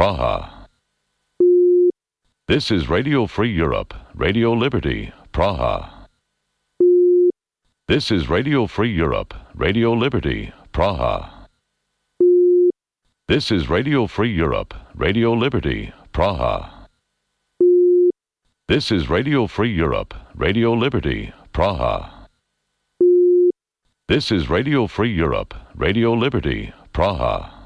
Praha. This is Radio Free Europe, Radio Liberty, Praha. This is Radio Free Europe, Radio Liberty, Praha. This is Radio Free Europe, Radio Liberty, Praha. This is Radio Free Europe, Radio Liberty, Praha. This is Radio Free Europe, Radio Liberty, Praha.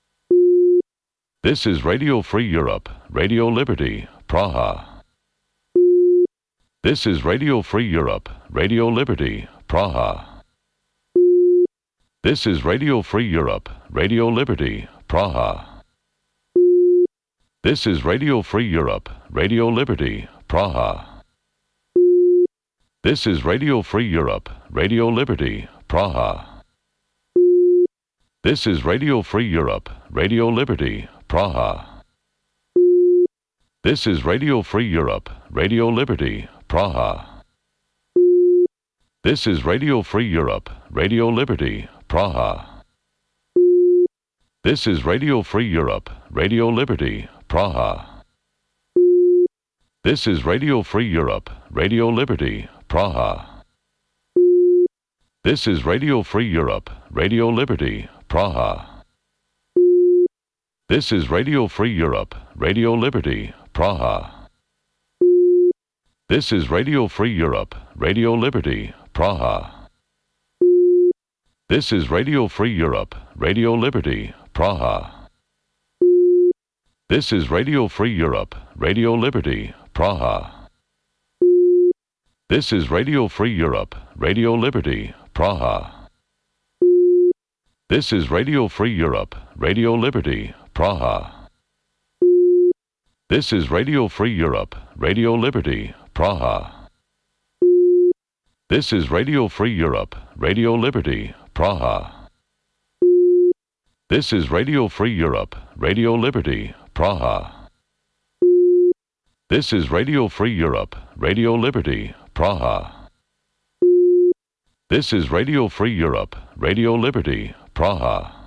This is Radio Free Europe, Radio Liberty, Praha. This is Radio Free Europe, Radio Liberty, Praha. This is Radio Free Europe, Radio Liberty, Praha. This is Radio Free Europe, Radio Liberty, Praha. This is Radio Free Europe, Radio Liberty, Praha. This is Radio Free Europe, Radio Liberty, Praha. This is Radio Free Europe, Radio Liberty, Praha. This is Radio Free Europe, Radio Liberty, Praha. This is Radio Free Europe, Radio Liberty, Praha. This is Radio Free Europe, Radio Liberty, Praha. This is Radio Free Europe, Radio Liberty, Praha. This is Radio Free Europe, Radio Liberty, Praha. This is Radio Free Europe, Radio Liberty, Praha. This is Radio Free Europe, Radio Liberty, Praha. This is Radio Free Europe, Radio Liberty, Praha. This is Radio Free Europe, Radio Liberty, Praha. This is Radio Free Europe, Radio Liberty, Praha. This is Radio Free Europe, Radio Liberty, Praha. This is Radio Free Europe, Radio Liberty, Praha. This is Radio Free Europe, Radio Liberty, Praha. This is Radio Free Europe, Radio Liberty, Praha. This is Radio Free Europe, Radio Liberty, Praha.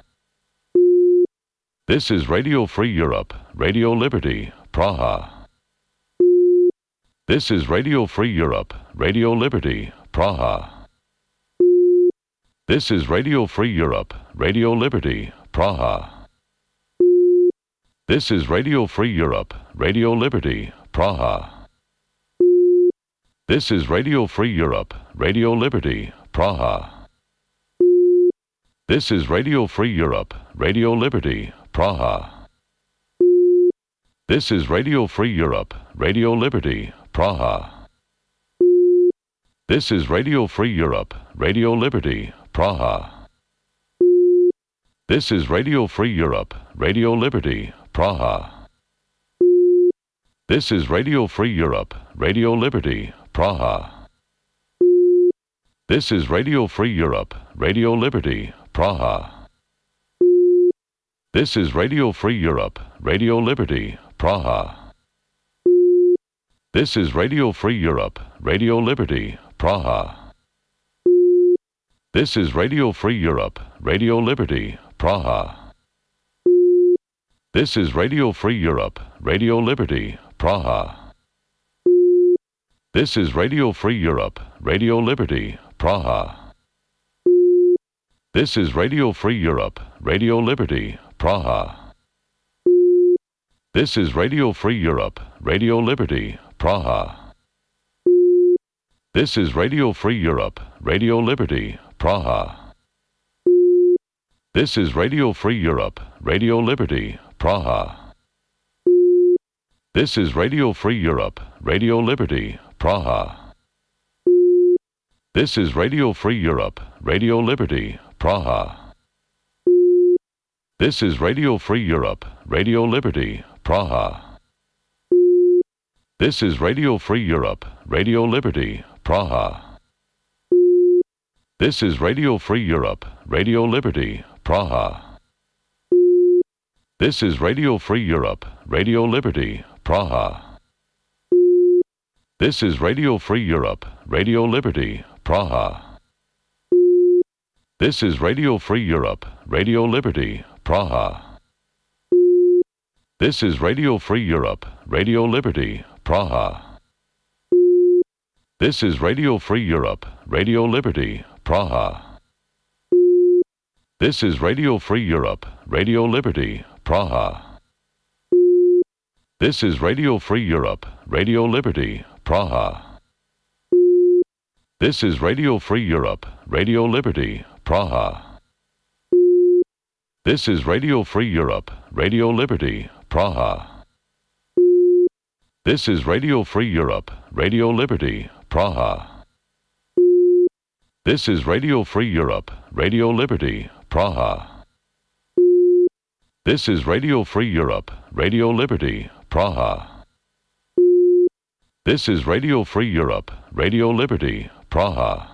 This is Radio Free Europe, Radio Liberty, Praha. This is Radio Free Europe, Radio Liberty, Praha. This is Radio Free Europe, Radio Liberty, Praha. This is Radio Free Europe, Radio Liberty, Praha. This is Radio Free Europe, Radio Liberty, Praha. This is Radio Free Europe, Radio Liberty, Praha. This is Radio Free Europe, Radio Liberty, Praha. This is Radio Free Europe, Radio Liberty, Praha. This is Radio Free Europe, Radio Liberty, Praha. This is Radio Free Europe, Radio Liberty, Praha. This is Radio Free Europe, Radio Liberty, Praha. This is Radio Free Europe, Radio Liberty, Praha. This is Radio Free Europe, Radio Liberty, Praha. This is Radio Free Europe, Radio Liberty, Praha. This is Radio Free Europe, Radio Liberty, Praha. This is Radio Free Europe, Radio Liberty, Praha. This is Radio Free Europe, Radio Liberty, Praha. This is Radio Free Europe, Radio Liberty, Praha. This is Radio Free Europe, Radio Liberty, Praha. This is Radio Free Europe, Radio Liberty, Praha. This is Radio Free Europe, Radio Liberty, Praha. This is Radio Free Europe, Radio Liberty, Praha. This is Radio Free Europe, Radio Liberty, Praha. This is Radio Free Europe, Radio Liberty, Praha. This is Radio Free Europe, Radio Liberty, Praha. This is Radio Free Europe, Radio Liberty, Praha. This is Radio Free Europe, Radio Liberty, Praha. This is Radio Free Europe, Radio Liberty, Praha. This is Radio Free Europe, Radio Liberty, Praha. This is Radio Free Europe, Radio Liberty, Praha. This is Radio Free Europe, Radio Liberty, Praha. This is Radio Free Europe, Radio Liberty, Praha. This is Radio Free Europe, Radio Liberty, Praha. This is Radio Free Europe, Radio Liberty, Praha. This is Radio Free Europe, Radio Liberty, Praha. This is Radio Free Europe, Radio Liberty, Praha. This is Radio Free Europe, Radio Liberty, Praha. This is Radio Free Europe, Radio Liberty, Praha.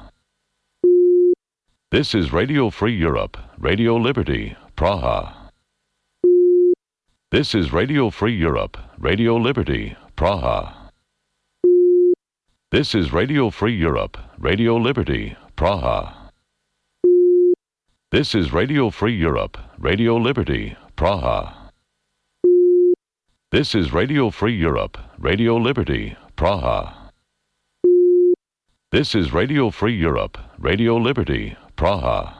This is Radio Free Europe, Radio Liberty, Praha. This is Radio Free Europe, Radio Liberty, Praha. This is Radio Free Europe, Radio Liberty, Praha. This is Radio Free Europe, Radio Liberty, Praha. This is Radio Free Europe, Radio Liberty, Praha. This is Radio Free Europe, Radio Liberty, Praha.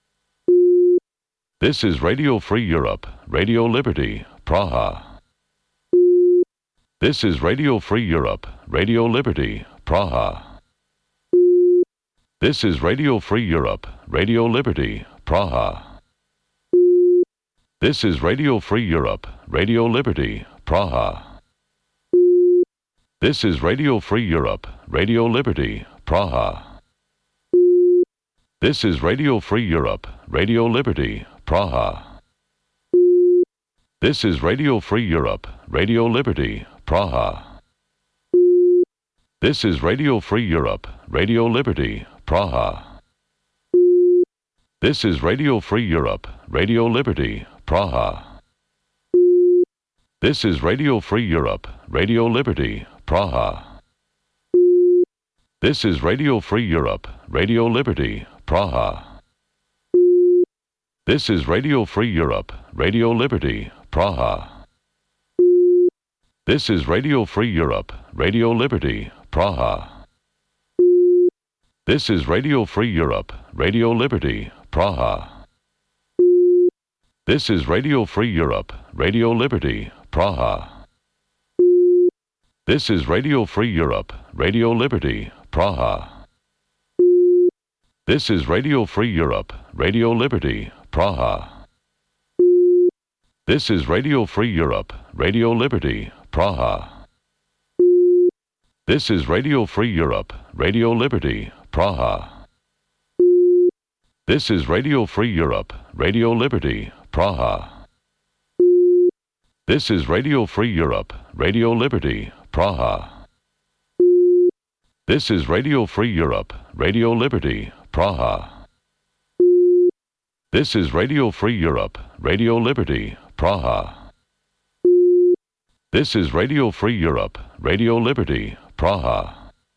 This is Radio Free Europe, Radio Liberty, Praha. This is Radio Free Europe, Radio Liberty, Praha. This is Radio Free Europe, Radio Liberty, Praha. This is Radio Free Europe, Radio Liberty, Praha. This is Radio Free Europe, Radio Liberty, Praha. This is Radio Free Europe, Radio Liberty, Praha. This is Radio Free Europe, Radio Liberty, Praha. This is Radio Free Europe, Radio Liberty, Praha. This is Radio Free Europe, Radio Liberty, Praha. This is Radio Free Europe, Radio Liberty, Praha. This is Radio Free Europe, Radio Liberty, Praha. This is Radio Free Europe, Radio Liberty, Praha. This is Radio Free Europe, Radio Liberty, Praha. This is Radio Free Europe, Radio Liberty, Praha. This is Radio Free Europe, Radio Liberty, Praha. This is Radio Free Europe, Radio Liberty, Praha. This is Radio Free Europe, Radio Liberty, Praha. This is Radio Free Europe, Radio Liberty, Praha. This is Radio Free Europe, Radio Liberty, Praha. This is Radio Free Europe, Radio Liberty, Praha. This is Radio Free Europe, Radio Liberty, Praha. This is Radio Free Europe, Radio Liberty, Praha. This is Radio Free Europe, Radio Liberty, Praha. This is Radio Free Europe, Radio Liberty, Praha.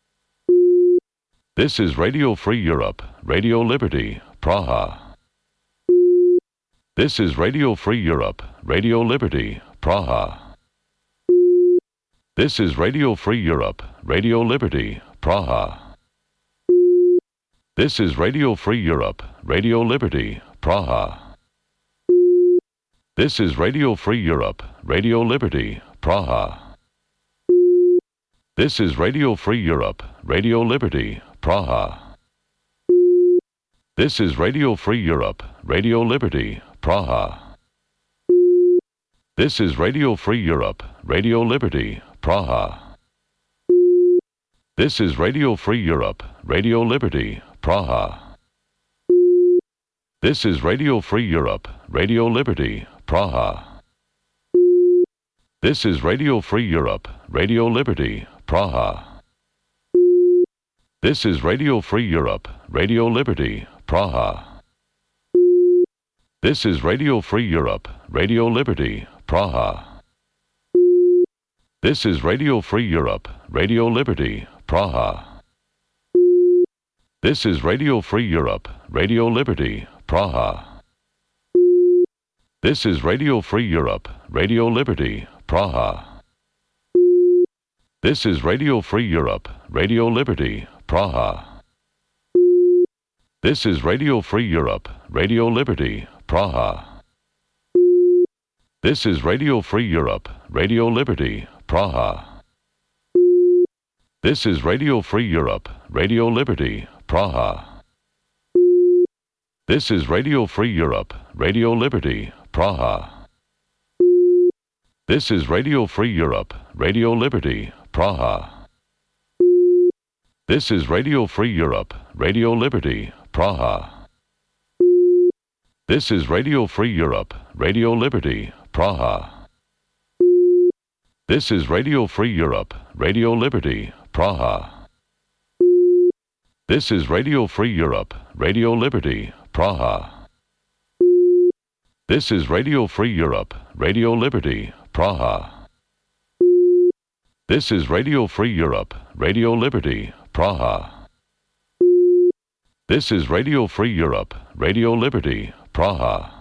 This is Radio Free Europe, Radio Liberty, Praha. This is Radio Free Europe, Radio Liberty, Praha. This is Radio Free Europe, Radio Liberty, Praha. This is Radio Free Europe, Radio Liberty, Praha. This is Radio Free Europe, Radio Liberty, Praha. This is Radio Free Europe, Radio Liberty, Praha. This is Radio Free Europe, Radio Liberty, Praha. This is Radio Free Europe, Radio Liberty, Praha. This is Radio Free Europe, Radio Liberty, Praha. This is Radio Free Europe, Radio Liberty, Praha. This is Radio Free Europe, Radio Liberty, Praha. This is Radio Free Europe, Radio Liberty, Praha. This is Radio Free Europe, Radio Liberty, Praha. This is Radio Free Europe, Radio Liberty, Praha. This is Radio Free Europe, Radio Liberty, Praha. This is Radio Free Europe, Radio Liberty, Praha. This is Radio Free Europe, Radio Liberty, Praha. This is Radio Free Europe, Radio Liberty, Praha. This is Radio Free Europe, Radio Liberty, Praha. This is Radio Free Europe, Radio Liberty, Praha. This is Radio Free Europe, Radio Liberty, Praha. This is Radio Free Europe, Radio Liberty, Praha. This is Radio Free Europe, Radio Liberty, Praha. This is Radio Free Europe, Radio Liberty, Praha. This is Radio Free Europe, Radio Liberty, Praha. This is Radio Free Europe, Radio Liberty, Praha. This is Radio Free Europe, Radio Liberty, Praha. This is Radio Free Europe, Radio Liberty, Praha. This is Radio Free Europe, Radio Liberty, Praha.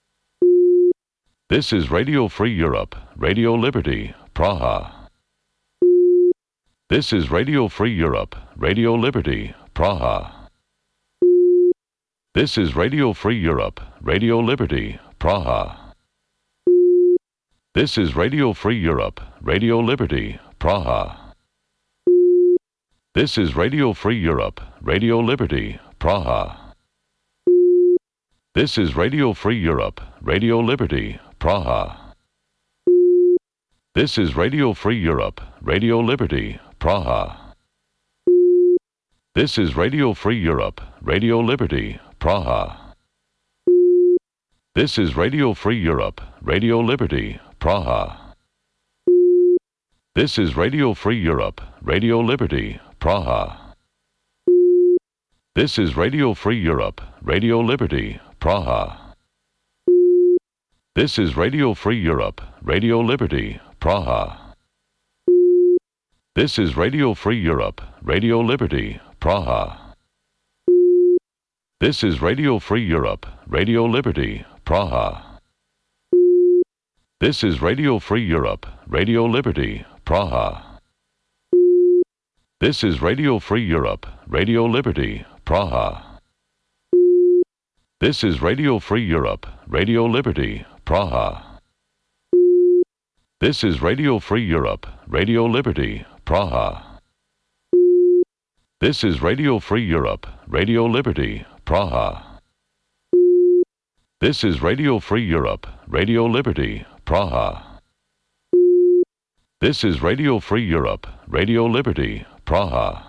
This is Radio Free Europe, Radio Liberty, Praha. This is Radio Free Europe, Radio Liberty, Praha. This is Radio Free Europe, Radio Liberty, Praha. This is Radio Free Europe, Radio Liberty, Praha. This is Radio Free Europe, Radio Liberty, Praha. This is Radio Free Europe, Radio Liberty, Praha. This is Radio Free Europe, Radio Liberty, Praha. This is Radio Free Europe, Radio Liberty, Praha. This is Radio Free Europe, Radio Liberty, Praha. This is Radio Free Europe, Radio Liberty, Praha. This is Radio Free Europe, Radio Liberty, Praha. This is Radio Free Europe, Radio Liberty, Praha. This is Radio Free Europe, Radio Liberty, Praha. This is Radio Free Europe, Radio Liberty, Praha. This is Radio Free Europe, Radio Liberty, Praha. This is Radio Free Europe, Radio Liberty, Praha. This is Radio Free Europe, Radio Liberty, Praha. This is Radio Free Europe, Radio Liberty, Praha. This is Radio Free Europe, Radio Liberty, Praha. This is Radio Free Europe, Radio Liberty, Praha. This is Radio Free Europe, Radio Liberty, Praha.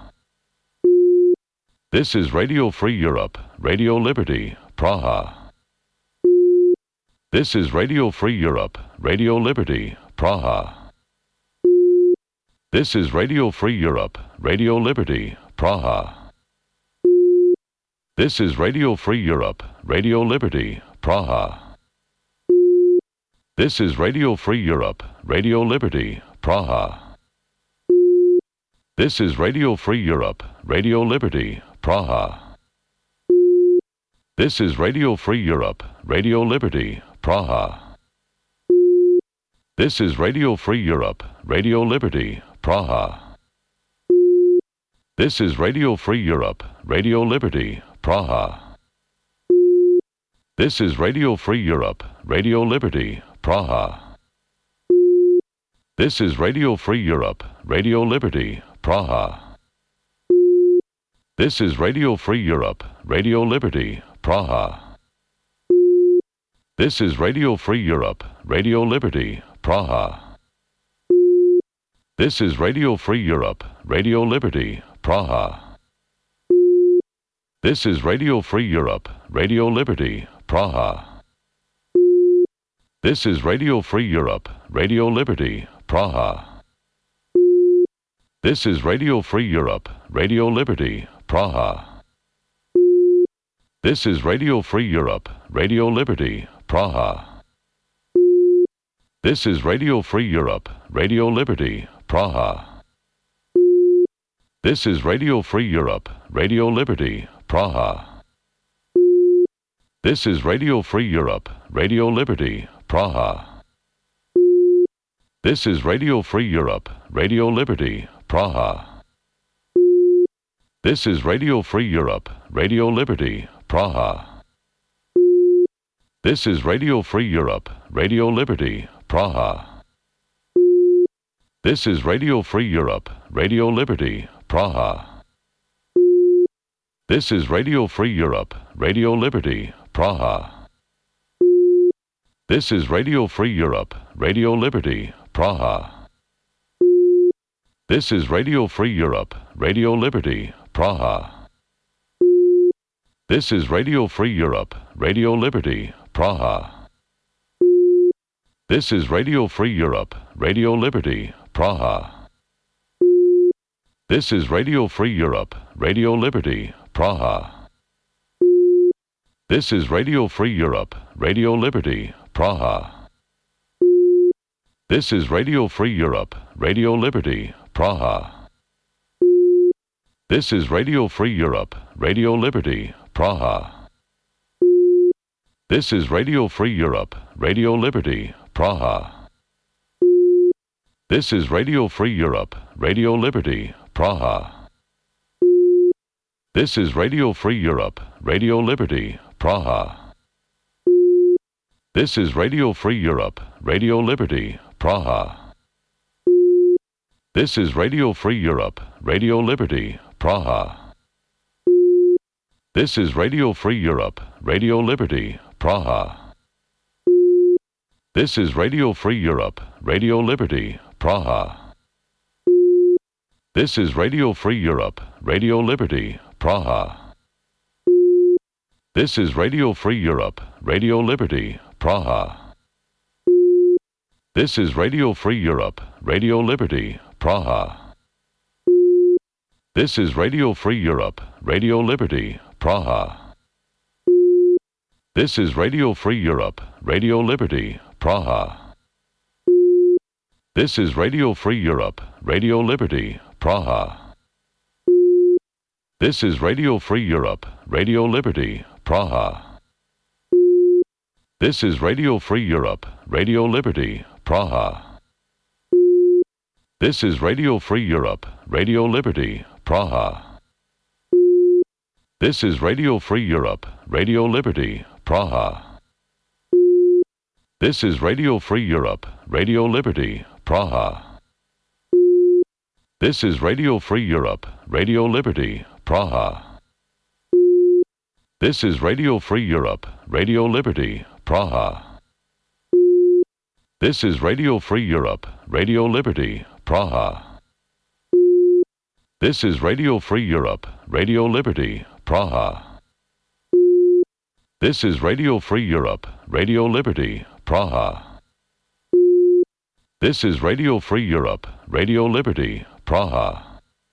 This is Radio Free Europe, Radio Liberty, Praha. This is Radio Free Europe, Radio Liberty, Praha. This is Radio Free Europe, Radio Liberty, Praha. This is Radio Free Europe, Radio Liberty, Praha. This is Radio Free Europe, Radio Liberty, Praha. This is Radio Free Europe, Radio Liberty, Praha. This is Radio Free Europe, Radio Liberty, Praha. This is Radio Free Europe, Radio Liberty, Praha. This is Radio Free Europe, Radio Liberty, Praha. This is Radio Free Europe, Radio Liberty, Praha. This is Radio Free Europe, Radio Liberty, Praha. This is Radio Free Europe, Radio Liberty, Praha. This is Radio Free Europe, Radio Liberty, Praha. This is Radio Free Europe, Radio Liberty, Praha. This is Radio Free Europe, Radio Liberty, Praha. This is Radio Free Europe, Radio Liberty, Praha. This is Radio Free Europe, Radio Liberty, Praha. This is Radio Free Europe, Radio Liberty, Praha. This is Radio Free Europe, Radio Liberty, Praha. This is Radio Free Europe, Radio Liberty, Praha. This is Radio Free Europe, Radio Liberty, Praha. This is Radio Free Europe, Radio Liberty, Praha. This is Radio Free Europe, Radio Liberty, Praha. This is Radio Free Europe, Radio Liberty, Praha. This is Radio Free Europe, Radio Liberty, Praha. This is Radio Free Europe, Radio Liberty, Praha. This is Radio Free Europe, Radio Liberty, Praha. This is Radio Free Europe, Radio Liberty, Praha. This is Radio Free Europe, Radio Liberty, Praha. This is Radio Free Europe, Radio Liberty, Praha. This is Radio Free Europe, Radio Liberty, Praha. This is Radio Free Europe, Radio Liberty, Praha. This is Radio Free Europe, Radio Liberty, Praha. This is Radio Free Europe, Radio Liberty, Praha. This is Radio Free Europe, Radio Liberty, Praha. This is Radio Free Europe, Radio Liberty, Praha. This is Radio Free Europe, Radio Liberty, Praha. This is Radio Free Europe, Radio Liberty, Praha. This is Radio Free Europe, Radio Liberty, Praha. This is Radio Free Europe, Radio Liberty, Praha. This is Radio Free Europe, Radio Liberty, Praha. This is Radio Free Europe, Radio Liberty, Praha. This is Radio Free Europe, Radio Liberty, Praha. This is Radio Free Europe, Radio Liberty, Praha. This is Radio Free Europe, Radio Liberty, Praha. This is Radio Free Europe, Radio Liberty, Praha. This is Radio Free Europe, Radio Liberty, Praha. This is Radio Free Europe, Radio Liberty, Praha. This is Radio Free Europe, Radio Liberty, Praha. This is Radio Free Europe, Radio Liberty, Praha. This is Radio Free Europe, Radio Liberty, Praha. This is Radio Free Europe, Radio Liberty, Praha. This is Radio Free Europe, Radio Liberty, Praha. This is Radio Free Europe, Radio Liberty, Praha. This is Radio Free Europe, Radio Liberty, Praha. This is Radio Free Europe, Radio Liberty, Praha. This is Radio Free Europe, Radio Liberty, Praha. This is Radio Free Europe, Radio Liberty, Praha.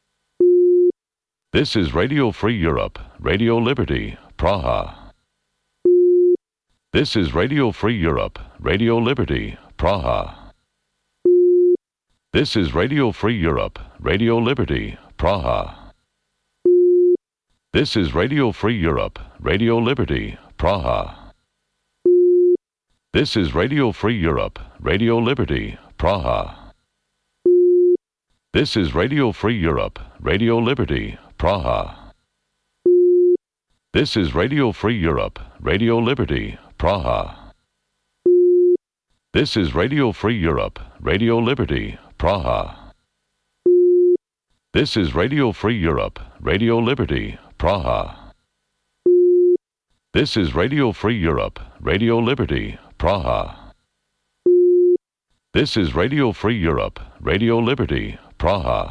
This is Radio Free Europe, Radio Liberty, Praha. This is Radio Free Europe, Radio Liberty, Praha. This is Radio Free Europe, Radio Liberty, Praha. This is Radio Free Europe, Radio Liberty, Praha. This is Radio Free Europe, Radio Liberty, Praha. This is Radio Free Europe, Radio Liberty, Praha. This is Radio Free Europe, Radio Liberty, Praha. This is Radio Free Europe, Radio Liberty, Praha. This is Radio Free Europe, Radio Liberty, Praha. This is Radio Free Europe, Radio Liberty, Praha. This is Radio Free Europe, Radio Liberty, Praha.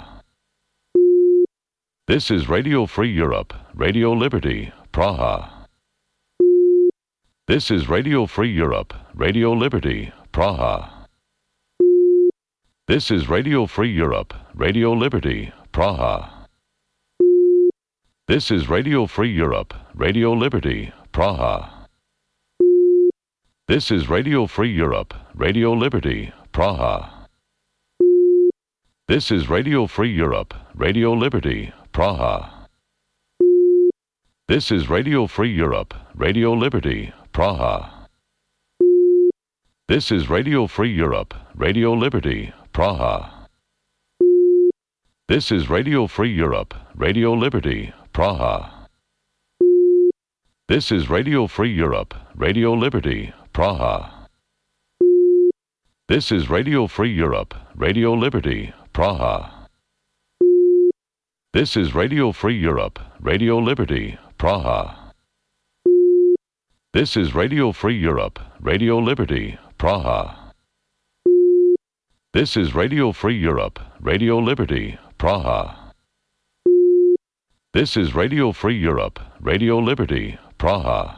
This is Radio Free Europe, Radio Liberty, Praha. This is Radio Free Europe, Radio Liberty, Praha. This is Radio Free Europe, Radio Liberty, Praha. This is Radio Free Europe, Radio Liberty, Praha. This is Radio Free Europe, Radio Liberty, Praha. This is Radio Free Europe, Radio Liberty, Praha. This is Radio Free Europe, Radio Liberty, Praha. This is Radio Free Europe, Radio Liberty, Praha. This is Radio Free Europe, Radio Liberty, Praha. This is Radio Free Europe, Radio Liberty, Praha. This is Radio Free Europe, Radio Liberty, Praha. This is Radio Free Europe, Radio Liberty, Praha. This is Radio Free Europe, Radio Liberty, Praha. This is Radio Free Europe, Radio Liberty, Praha. This is Radio Free Europe, Radio Liberty, Praha.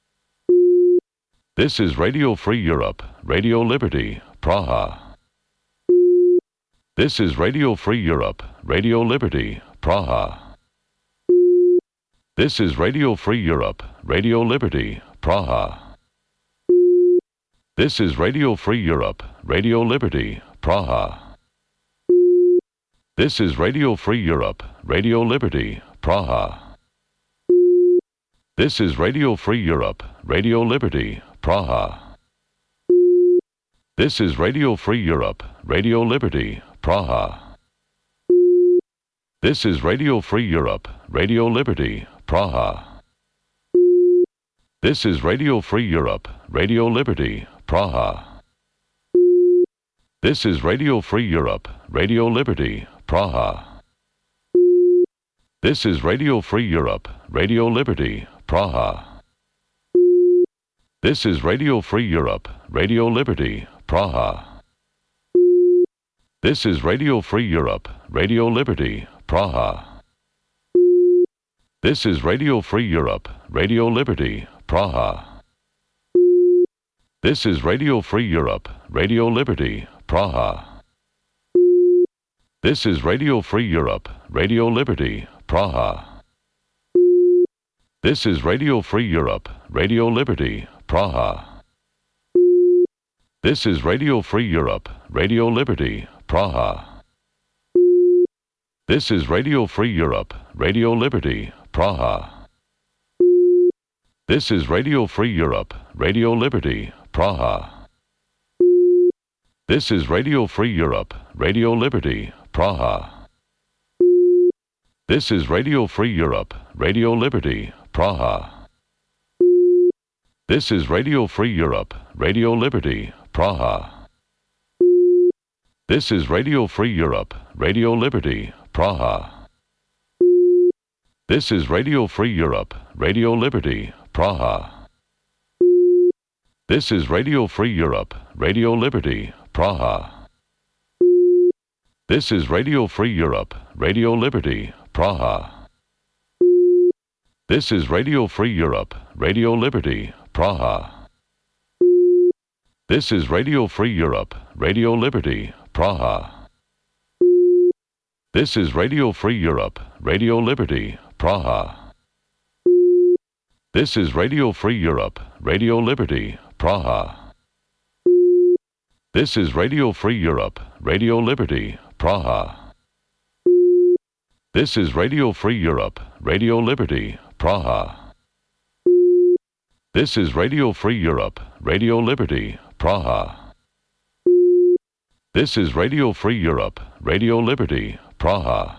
This is Radio Free Europe, Radio Liberty, Praha. This is Radio Free Europe, Radio Liberty, Praha. This is Radio Free Europe, Radio Liberty, Praha. This is Radio Free Europe, Radio Liberty, Praha. This is Radio Free Europe, Radio Liberty, Praha. This is Radio Free Europe, Radio Liberty, Praha. This is Radio Free Europe, Radio Liberty, Praha. This is Radio Free Europe, Radio Liberty, Praha. This is Radio Free Europe, Radio Liberty, Praha. This is Radio Free Europe, Radio Liberty, Praha. This is Radio Free Europe, Radio Liberty, Praha. This is Radio Free Europe, Radio Liberty, Praha. This is Radio Free Europe, Radio Liberty, Praha. This is Radio Free Europe, Radio Liberty, Praha. This is Radio Free Europe, Radio Liberty, Praha. This is Radio Free Europe, Radio Liberty, Praha. This is Radio Free Europe, Radio Liberty, Praha. This is Radio Free Europe, Radio Liberty, Praha. This is Radio Free Europe, Radio Liberty, Praha. This is Radio Free Europe, Radio Liberty, Praha. This is Radio Free Europe, Radio Liberty, Praha. This is Radio Free Europe, Radio Liberty, Praha. This is Radio Free Europe, Radio Liberty, Praha. This is Radio Free Europe, Radio Liberty, Praha. This is Radio Free Europe, Radio Liberty, Praha. This is Radio Free Europe, Radio Liberty, Praha. This is Radio Free Europe, Radio Liberty, Praha. This is Radio Free Europe, Radio Liberty, Praha. This is Radio Free Europe, Radio Liberty, Praha. This is Radio Free Europe, Radio Liberty, Praha. This is Radio Free Europe, Radio Liberty, Praha. This is Radio Free Europe, Radio Liberty, Praha. This is Radio Free Europe, Radio Liberty, Praha. This is Radio Free Europe, Radio Liberty, Praha. This is Radio Free Europe, Radio Liberty, Praha.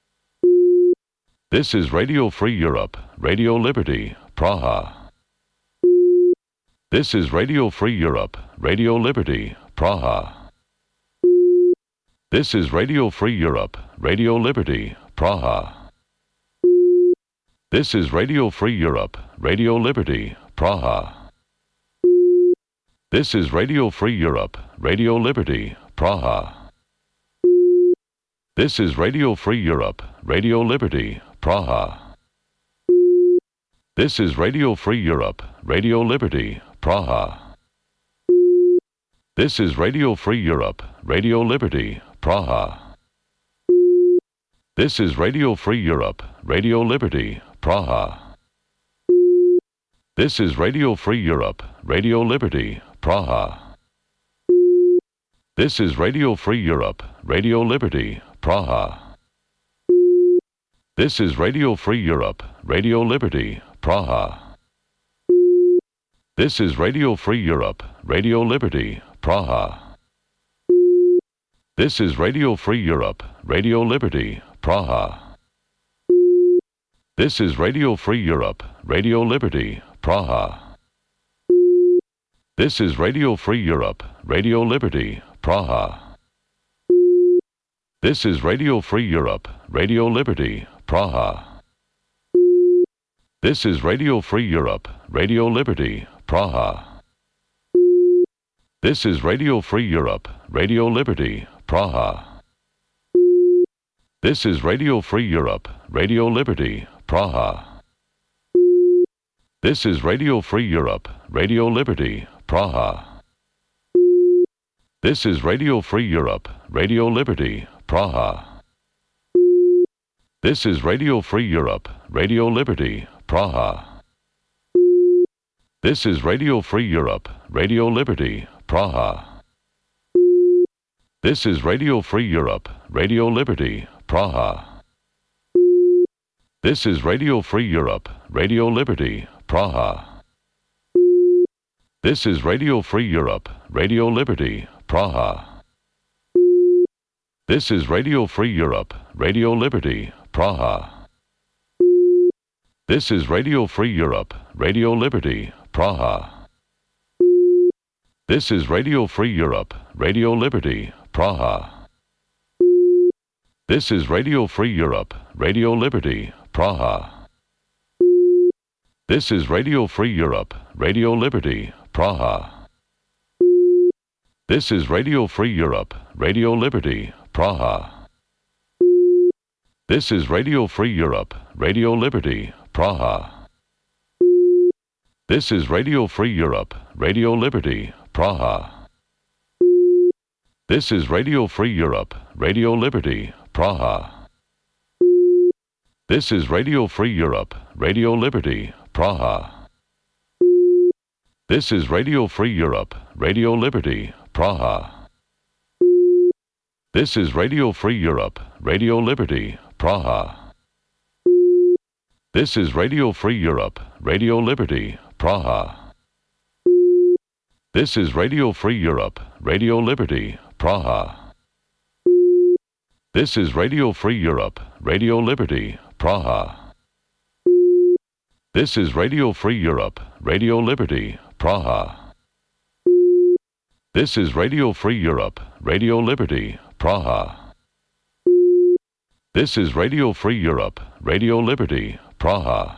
This is Radio Free Europe, Radio Liberty, Praha. This is Radio Free Europe, Radio Liberty, Praha. This is Radio Free Europe, Radio Liberty, Praha. This is Radio Free Europe, Radio Liberty, Praha. This is Radio Free Europe, Radio Liberty, Praha. This is Radio Free Europe, Radio Liberty, Praha. This is Radio Free Europe, Radio Liberty, Praha. This is Radio Free Europe, Radio Liberty, Praha. This is Radio Free Europe, Radio Liberty, Praha. This is Radio Free Europe, Radio Liberty, Praha. This is Radio Free Europe, Radio Liberty, Praha. This is Radio Free Europe, Radio Liberty, Praha. This is Radio Free Europe, Radio Liberty, Praha. This is Radio Free Europe, Radio Liberty, Praha. This is Radio Free Europe, Radio Liberty, Praha. This is Radio Free Europe, Radio Liberty, Praha. This is Radio Free Europe, Radio Liberty, Praha. This is Radio Free Europe, Radio Liberty, Praha. This is Radio Free Europe, Radio Liberty, Praha. This is Radio Free Europe, Radio Liberty, Praha. This is Radio Free Europe, Radio Liberty, Praha. This is Radio Free Europe, Radio Liberty, Praha. This is Radio Free Europe, Radio Liberty, Praha. This is Radio Free Europe, Radio Liberty, Praha. This is Radio Free Europe, Radio Liberty, Praha. This is Radio Free Europe, Radio Liberty, Praha. This is Radio Free Europe, Radio Liberty, Praha. This is Radio Free Europe, Radio Liberty, Praha. This is Radio Free Europe, Radio Liberty, Praha. This is Radio Free Europe, Radio Liberty, Praha. This is Radio Free Europe, Radio Liberty, Praha. This is Radio Free Europe, Radio Liberty, Praha. This is Radio Free Europe, Radio Liberty, Praha. This is Radio Free Europe, Radio Liberty, Praha. This is Radio Free Europe, Radio Liberty, Praha. This is Radio Free Europe, Radio Liberty, Praha. This is Radio Free Europe, Radio Liberty, Praha. This is Radio Free Europe, Radio Liberty, Praha. This is Radio Free Europe, Radio Liberty, Praha. This is Radio Free Europe, Radio Liberty, Praha. This is Radio Free Europe, Radio Liberty, Praha. This is Radio Free Europe, Radio Liberty, Praha. This is Radio Free Europe, Radio Liberty, Praha. This is Radio Free Europe, Radio Liberty, Praha. This is Radio Free Europe, Radio Liberty, Praha.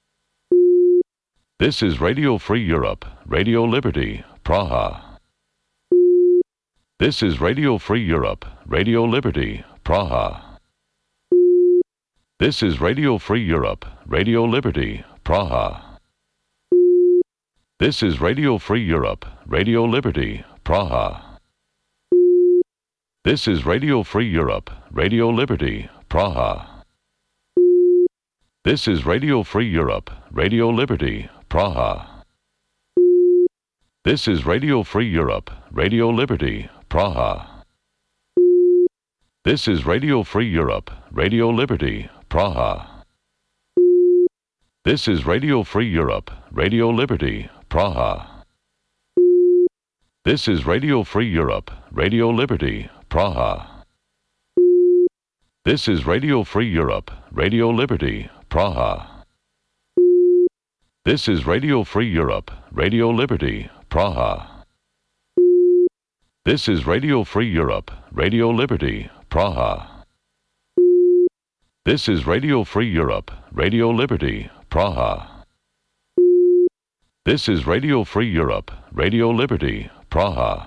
This is Radio Free Europe, Radio Liberty, Praha. This is Radio Free Europe, Radio Liberty, Praha. This is Radio Free Europe, Radio Liberty, Praha. This is Radio Free Europe, Radio Liberty, Praha. This is Radio Free Europe, Radio Liberty, Praha. This is Radio Free Europe, Radio Liberty, Praha. This is Radio Free Europe, Radio Liberty, Praha. This is Radio Free Europe, Radio Liberty, Praha. This is Radio Free Europe, Radio Liberty, Praha. This is Radio Free Europe, Radio Liberty, Praha. This is Radio Free Europe, Radio Liberty, Praha. This is Radio Free Europe, Radio Liberty, Praha. This is Radio Free Europe, Radio Liberty, Praha. This is Radio Free Europe, Radio Liberty, Praha. This is Radio Free Europe, Radio Liberty, Praha.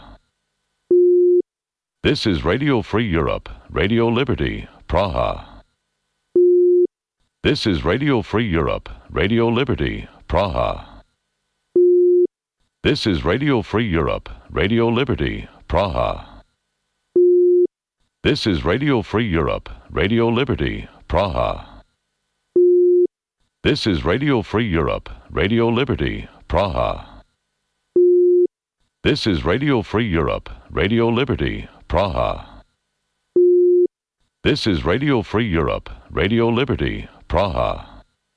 This is Radio Free Europe, Radio Liberty, Praha. This is Radio Free Europe, Radio Liberty, Praha. This is Radio Free Europe, Radio Liberty, Praha. This is Radio Free Europe, Radio Liberty, Praha. This is Radio Free Europe, Radio Liberty, Praha. This is Radio Free Europe, Radio Liberty, Praha. This is Radio Free Europe, Radio Liberty, Praha.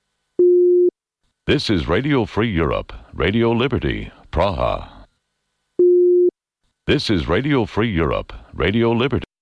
This is Radio Free Europe, Radio Liberty, Praha. This is Radio Free Europe, Radio Liberty.